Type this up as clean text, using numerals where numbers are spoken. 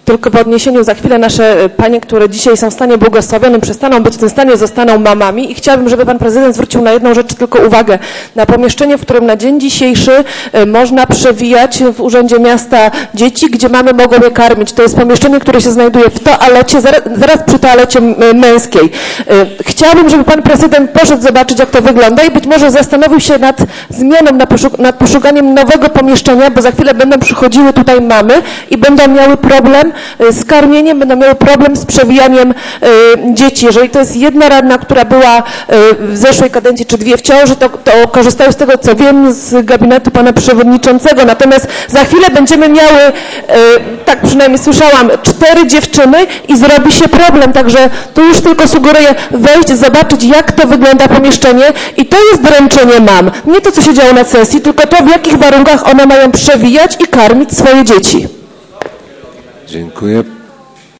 tylko w odniesieniu za chwilę nasze panie, które dzisiaj są w stanie błogosławionym, przestaną być w tym stanie, zostaną mamami i chciałabym, żeby pan prezydent zwrócił na jedną rzecz tylko uwagę. Na pomieszczenie, w którym na dzień dzisiejszy można przewijać w Urzędzie Miasta dzieci, gdzie mamy mogą je karmić. To jest pomieszczenie, które się znajduje w toalecie, zaraz przy toalecie męskiej. Chciałabym, żeby pan prezydent poszedł zobaczyć, jak to wygląda i być może zastanowił się nad zmianą, nad poszukaniem nowego pomieszczenia, bo za chwilę będą przychodziły tutaj mamy i będą miały problem z karmieniem, będą miały problem z przewijaniem dzieci. Jeżeli to jest jedna radna, która była w zeszłej kadencji, czy dwie w ciąży, to korzystają z tego, co wiem, z gabinetu pana przewodniczącego. Natomiast za chwilę będziemy miały, tak przynajmniej słyszałam, 4 dziewczyny i zrobi się problem. Także tu już tylko sugeruję wejść, zobaczyć, jak to wygląda pomieszczenie i to jest dręczenie mam. Nie to, co się działo na sesji, tylko to, w jakich warunkach one mają przewijać i karmić swoje dzieci. Dziękuję.